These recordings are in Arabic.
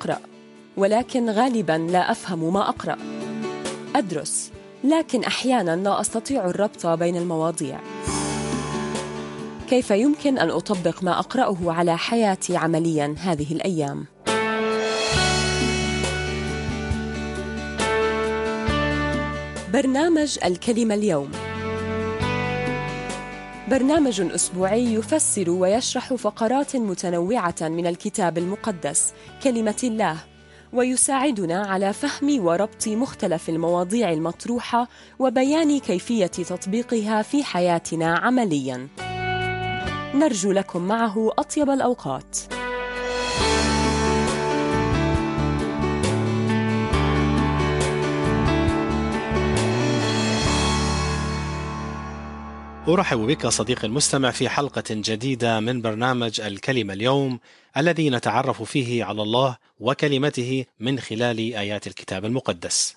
أقرأ، ولكن غالباً لا أفهم ما أقرأ. أدرس، لكن أحياناً لا أستطيع الربط بين المواضيع. كيف يمكن أن أطبق ما أقرأه على حياتي عملياً هذه الأيام؟ برنامج الكلمة اليوم برنامج أسبوعي يفسر ويشرح فقرات متنوعة من الكتاب المقدس كلمة الله، ويساعدنا على فهم وربط مختلف المواضيع المطروحة وبيان كيفية تطبيقها في حياتنا عملياً. نرجو لكم معه أطيب الأوقات. أرحب بك صديقي المستمع في حلقة جديدة من برنامج الكلمة اليوم، الذي نتعرف فيه على الله وكلمته من خلال آيات الكتاب المقدس.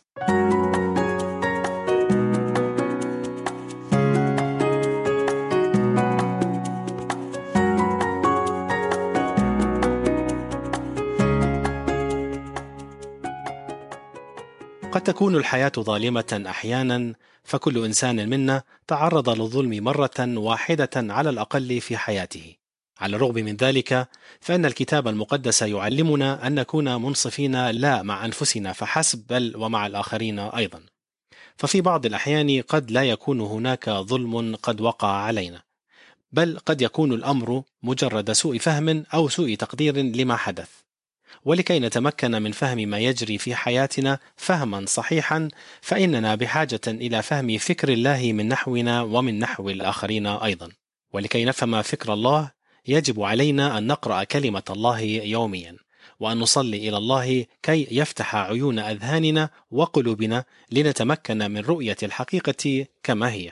قد تكون الحياة ظالمة أحيانا، فكل إنسان منا تعرض للظلم مرة واحدة على الأقل في حياته. على الرغم من ذلك، فإن الكتاب المقدس يعلمنا أن نكون منصفين لا مع أنفسنا فحسب، بل ومع الآخرين أيضا. ففي بعض الأحيان قد لا يكون هناك ظلم قد وقع علينا، بل قد يكون الأمر مجرد سوء فهم أو سوء تقدير لما حدث. ولكي نتمكن من فهم ما يجري في حياتنا فهما صحيحا، فإننا بحاجة إلى فهم فكر الله من نحونا ومن نحو الآخرين أيضا. ولكي نفهم فكر الله يجب علينا أن نقرأ كلمة الله يوميا، وأن نصلي إلى الله كي يفتح عيون أذهاننا وقلوبنا لنتمكن من رؤية الحقيقة كما هي.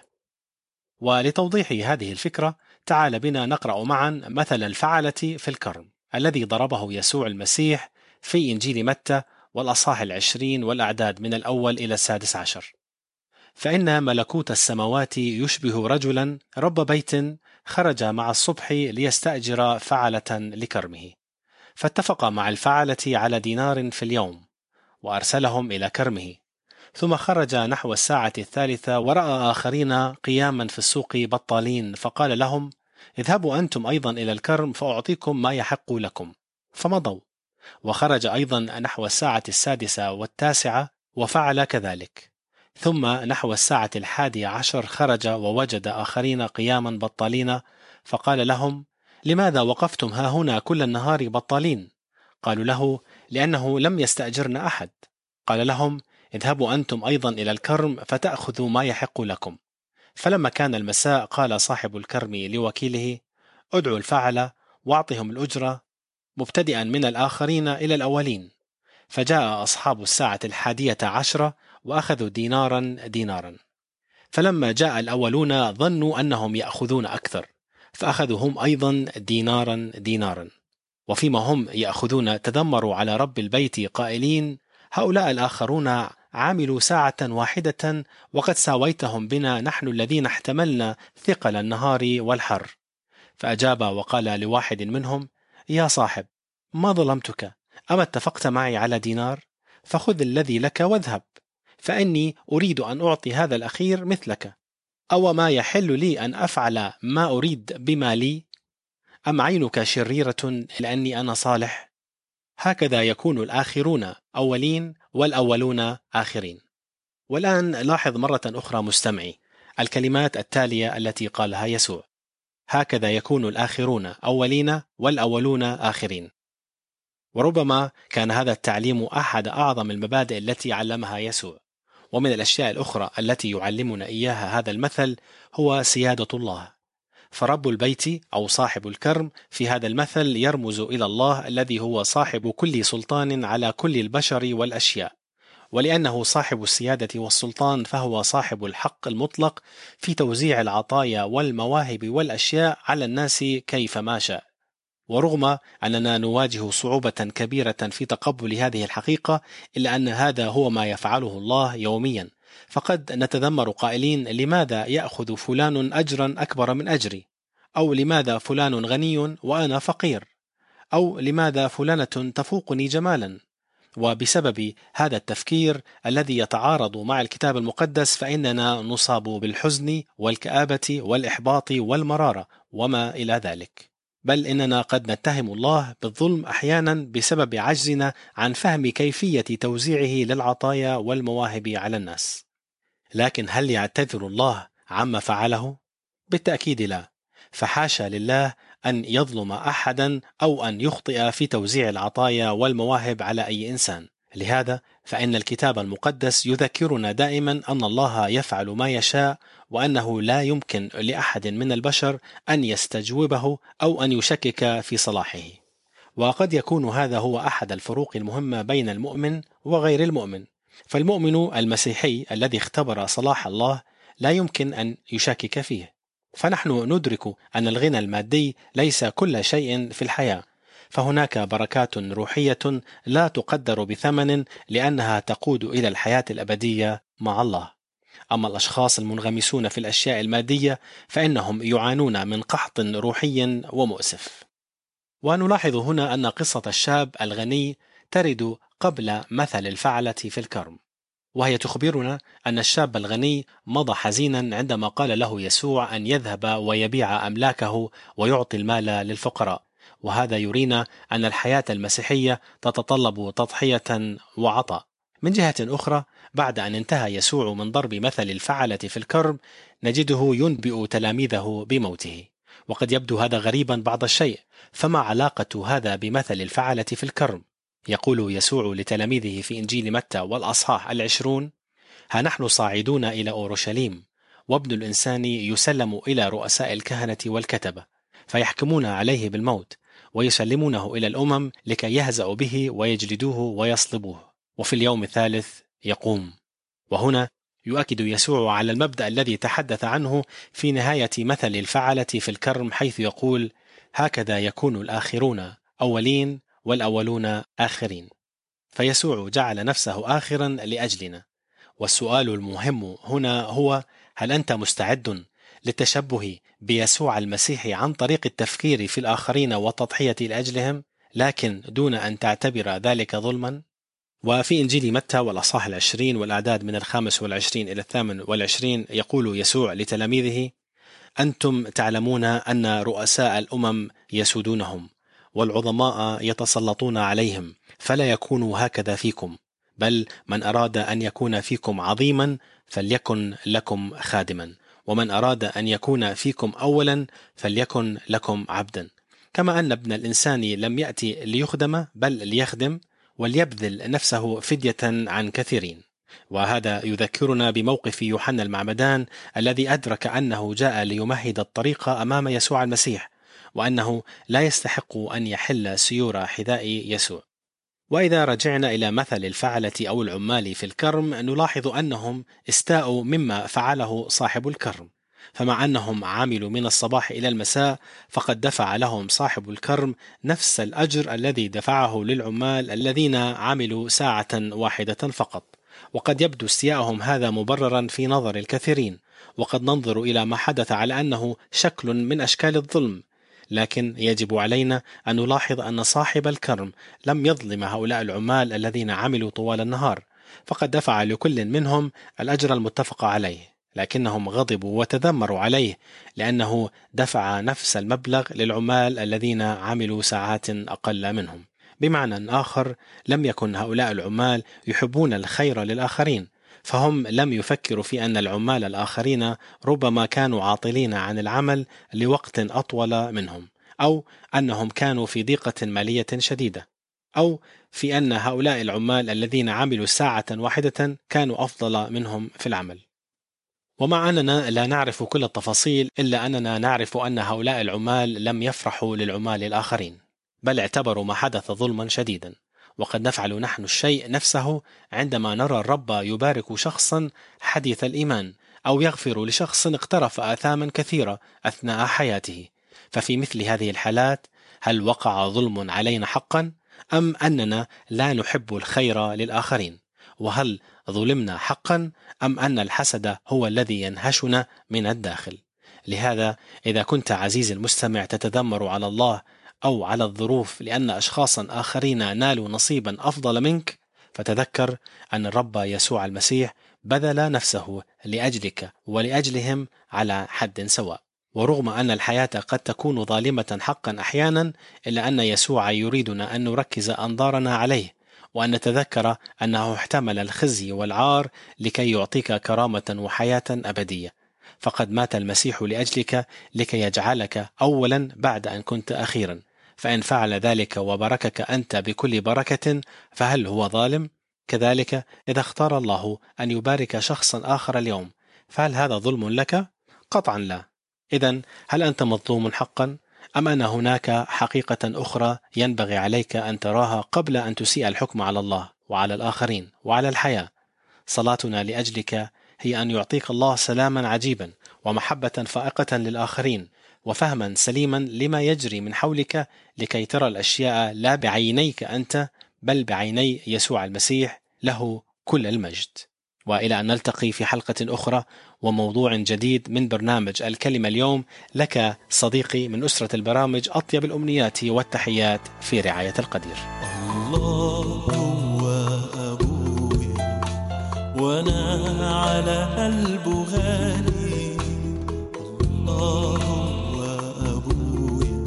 ولتوضيح هذه الفكرة، تعال بنا نقرأ معا مثل الفعلة في الكرم الذي ضربه يسوع المسيح في إنجيل متى والأصحاح 20 والأعداد من 1 إلى 16. فإن ملكوت السماوات يشبه رجلا رب بيت خرج مع الصبح ليستأجر فعلة لكرمه، فاتفق مع الفعلة على دينار في اليوم، وأرسلهم إلى كرمه. ثم خرج نحو الساعة 3 ورأى آخرين قياما في السوق بطالين، فقال لهم: اذهبوا أنتم أيضا إلى الكرم فأعطيكم ما يحق لكم. فمضوا. وخرج أيضا نحو الساعة 6 و9 وفعل كذلك. ثم نحو الساعة 11 خرج ووجد آخرين قياما بطالين، فقال لهم: لماذا وقفتم ها هنا كل النهار بطالين؟ قالوا له: لأنه لم يستأجرنا أحد. قال لهم: اذهبوا أنتم أيضا إلى الكرم فتأخذوا ما يحق لكم. فلما كان المساء قال صاحب الكرم لوكيله: ادعوا الفعل واعطهم الأجرة، مبتدئا من الآخرين إلى الأولين. فجاء أصحاب الساعة 11 وأخذوا دينارا دينارا. فلما جاء الأولون ظنوا أنهم يأخذون أكثر، فأخذوا هم أيضا دينارا دينارا. وفيما هم يأخذون تذمروا على رب البيت قائلين: هؤلاء الآخرون عاملوا ساعة واحدة، وقد ساويتهم بنا نحن الذين احتملنا ثقل النهار والحر. فأجاب وقال لواحد منهم: يا صاحب، ما ظلمتك، أما اتفقت معي على دينار؟ فخذ الذي لك واذهب، فإني أريد أن أعطي هذا الأخير مثلك. أو ما يحل لي أن أفعل ما أريد بما لي؟ أم عينك شريرة لأني أنا صالح؟ هكذا يكون الآخرون أولين والأولون آخرين. والآن لاحظ مرة أخرى مستمعي الكلمات التالية التي قالها يسوع: هكذا يكون الآخرون أولين والأولون آخرين. وربما كان هذا التعليم أحد أعظم المبادئ التي علمها يسوع. ومن الأشياء الأخرى التي يعلمنا إياها هذا المثل هو سيادة الله. فرب البيت أو صاحب الكرم في هذا المثل يرمز إلى الله الذي هو صاحب كل سلطان على كل البشر والأشياء. ولأنه صاحب السيادة والسلطان، فهو صاحب الحق المطلق في توزيع العطايا والمواهب والأشياء على الناس كيفما شاء. ورغم أننا نواجه صعوبة كبيرة في تقبل هذه الحقيقة، إلا أن هذا هو ما يفعله الله يوميا. فقد نتذمر قائلين: لماذا يأخذ فلان أجرا أكبر من أجري؟ أو لماذا فلان غني وأنا فقير؟ أو لماذا فلانة تفوقني جمالا؟ وبسبب هذا التفكير الذي يتعارض مع الكتاب المقدس فإننا نصاب بالحزن والكآبة والإحباط والمرارة وما إلى ذلك، بل إننا قد نتهم الله بالظلم أحيانا بسبب عجزنا عن فهم كيفية توزيعه للعطايا والمواهب على الناس. لكن هل يعتذر الله عما فعله؟ بالتأكيد لا، فحاشا لله أن يظلم أحدا أو أن يخطئ في توزيع العطايا والمواهب على أي إنسان. لهذا فإن الكتاب المقدس يذكرنا دائما أن الله يفعل ما يشاء، وأنه لا يمكن لأحد من البشر أن يستجوبه أو أن يشكك في صلاحه. وقد يكون هذا هو أحد الفروق المهمة بين المؤمن وغير المؤمن، فالمؤمن المسيحي الذي اختبر صلاح الله لا يمكن أن يشكك فيه. فنحن ندرك أن الغنى المادي ليس كل شيء في الحياة، فهناك بركات روحية لا تقدر بثمن لأنها تقود إلى الحياة الأبدية مع الله. أما الأشخاص المنغمسون في الأشياء المادية فإنهم يعانون من قحط روحي ومؤسف. ونلاحظ هنا أن قصة الشاب الغني ترد قبل مثل الفعلة في الكرم، وهي تخبرنا أن الشاب الغني مضى حزينا عندما قال له يسوع أن يذهب ويبيع أملاكه ويعطي المال للفقراء. وهذا يرينا أن الحياة المسيحية تتطلب تضحية وعطاء. من جهة أخرى، بعد أن انتهى يسوع من ضرب مثل الفعلة في الكرم نجده ينبئ تلاميذه بموته. وقد يبدو هذا غريبا بعض الشيء، فما علاقة هذا بمثل الفعلة في الكرم؟ يقول يسوع لتلاميذه في إنجيل متى والأصحاح 20: ها نحن صاعدون إلى أورشليم، وابن الإنسان يسلم إلى رؤساء الكهنة والكتبة، فيحكمون عليه بالموت، ويسلمونه إلى الأمم لكي يهزأوا به ويجلدوه ويصلبوه، وفي اليوم الثالث يقوم. وهنا يؤكد يسوع على المبدأ الذي تحدث عنه في نهاية مثل الفعلة في الكرم، حيث يقول: هكذا يكون الآخرون أولين والأولون آخرين. فيسوع جعل نفسه آخرا لأجلنا. والسؤال المهم هنا هو: هل أنت مستعد للتشبه بيسوع المسيح عن طريق التفكير في الآخرين والتضحية لأجلهم، لكن دون أن تعتبر ذلك ظلما؟ وفي إنجيل متى والأصحاح 20 والأعداد من 25 إلى 28 يقول يسوع لتلاميذه: أنتم تعلمون أن رؤساء الأمم يسودونهم والعظماء يتسلطون عليهم، فلا يكون هكذا فيكم، بل من أراد أن يكون فيكم عظيما فليكن لكم خادما، ومن أراد أن يكون فيكم أولا فليكن لكم عبدا، كما أن ابن الإنسان لم يأتي ليخدم بل ليخدم وليبذل نفسه فدية عن كثيرين. وهذا يذكرنا بموقف يوحنا المعمدان الذي أدرك أنه جاء ليمهد الطريق أمام يسوع المسيح، وأنه لا يستحق أن يحل سيور حذاء يسوع. وإذا رجعنا إلى مثل الفعلة أو العمال في الكرم نلاحظ أنهم استاءوا مما فعله صاحب الكرم، فمع أنهم عملوا من الصباح إلى المساء فقد دفع لهم صاحب الكرم نفس الأجر الذي دفعه للعمال الذين عملوا ساعة واحدة فقط. وقد يبدو استياءهم هذا مبررا في نظر الكثيرين، وقد ننظر إلى ما حدث على أنه شكل من أشكال الظلم، لكن يجب علينا أن نلاحظ أن صاحب الكرم لم يظلم هؤلاء العمال الذين عملوا طوال النهار، فقد دفع لكل منهم الأجر المتفق عليه، لكنهم غضبوا وتذمروا عليه لأنه دفع نفس المبلغ للعمال الذين عملوا ساعات أقل منهم. بمعنى آخر، لم يكن هؤلاء العمال يحبون الخير للآخرين، فهم لم يفكروا في أن العمال الآخرين ربما كانوا عاطلين عن العمل لوقت أطول منهم، أو أنهم كانوا في ضيقة مالية شديدة، أو في أن هؤلاء العمال الذين عملوا ساعة واحدة كانوا أفضل منهم في العمل. ومع أننا لا نعرف كل التفاصيل، إلا أننا نعرف أن هؤلاء العمال لم يفرحوا للعمال الآخرين، بل اعتبروا ما حدث ظلما شديدا. وقد نفعل نحن الشيء نفسه عندما نرى الرب يبارك شخصا حديث الإيمان، أو يغفر لشخص اقترف آثاما كثيرة أثناء حياته. ففي مثل هذه الحالات هل وقع ظلم علينا حقا، أم أننا لا نحب الخير للآخرين؟ وهل ظلمنا حقا، أم أن الحسد هو الذي ينهشنا من الداخل؟ لهذا إذا كنت عزيزي المستمع تتذمر على الله أو على الظروف لأن أشخاصا آخرين نالوا نصيبا أفضل منك، فتذكر أن الرب يسوع المسيح بذل نفسه لأجلك ولأجلهم على حد سواء. ورغم أن الحياة قد تكون ظالمة حقا أحيانا، إلا أن يسوع يريدنا أن نركز أنظارنا عليه، وأن نتذكر أنه احتمل الخزي والعار لكي يعطيك كرامة وحياة أبدية. فقد مات المسيح لأجلك لكي يجعلك أولا بعد أن كنت أخيرا. فإن فعل ذلك وبركك أنت بكل بركة، فهل هو ظالم؟ كذلك إذا اختار الله أن يبارك شخصا آخر اليوم، فهل هذا ظلم لك؟ قطعا لا. إذن هل أنت مظلوم حقا؟ أم أن هناك حقيقة أخرى ينبغي عليك أن تراها قبل أن تسيء الحكم على الله وعلى الآخرين وعلى الحياة؟ صلاتنا لأجلك هي أن يعطيك الله سلاما عجيبا ومحبة فائقة للآخرين وفهما سليما لما يجري من حولك، لكي ترى الأشياء لا بعينيك أنت بل بعيني يسوع المسيح، له كل المجد. وإلى أن نلتقي في حلقة أخرى وموضوع جديد من برنامج الكلمة اليوم، لك صديقي من أسرة البرامج أطيب الأمنيات والتحيات في رعاية القدير. الله هو أبوي وأنا على قلبه غالي. الله هو أبوي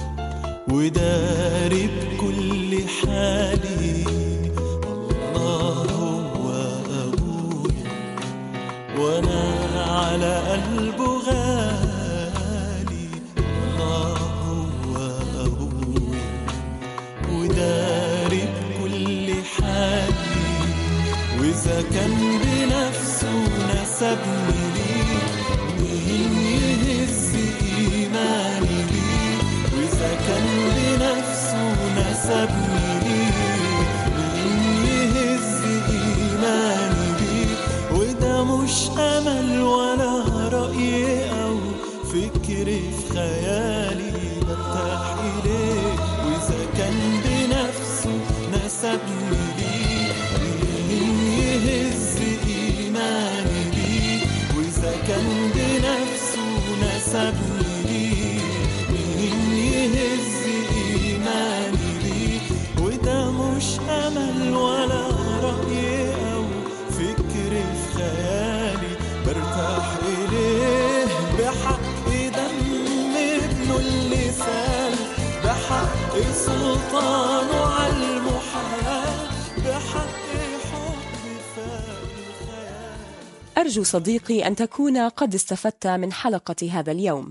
وداري بكل حالي. الله هو أبوي وأنا على قلبه غالي. الله هو أبوي وداري بكل حالي. وإذا كان بنفسه نسبني ليه، مين يهز إيماني ليه؟ وإذا كان بنفسه نسبني ليه، مين يهز إيماني ليه؟ وده مش أمل ولا رأي أو فكر في خيالي برتاح إليه. وإذا كان بنفسه نسبني ليه، مين يهز إيماني ليه؟ وإذا كان بنفسه نسبني ليه، مين يهز إيماني ليه؟ وده مش أمل ولا رأي أو فكر في خيالي برتاح إليه. بحق دم ابنه اللسان، بحق سلطانه على المحال، بحق حب فاق الخيال. أرجو صديقي أن تكون قد استفدت من حلقة هذا اليوم.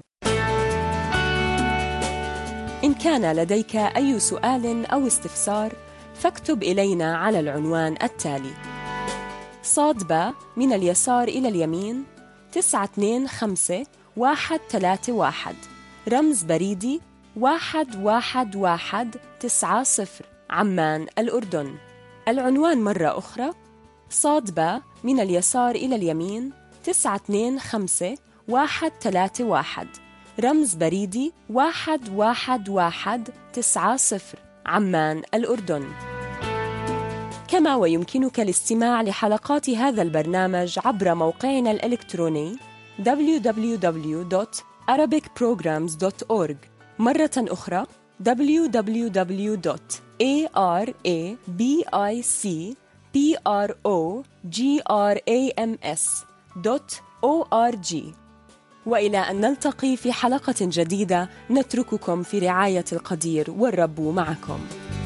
إن كان لديك أي سؤال أو استفسار فاكتب إلينا على العنوان التالي: ص/ب من اليسار إلى اليمين 925131، رمز بريدي 11190، عمان الأردن. العنوان مرة أخرى: ص/ب من اليسار إلى اليمين 925131، رمز بريدي 11190، عمان الأردن. كما ويمكنك الاستماع لحلقات هذا البرنامج عبر موقعنا الإلكتروني www.arabicprograms.org. مرة أخرى www.arabicprograms.org. وإلى أن نلتقي في حلقة جديدة، نترككم في رعاية القدير والرب معكم.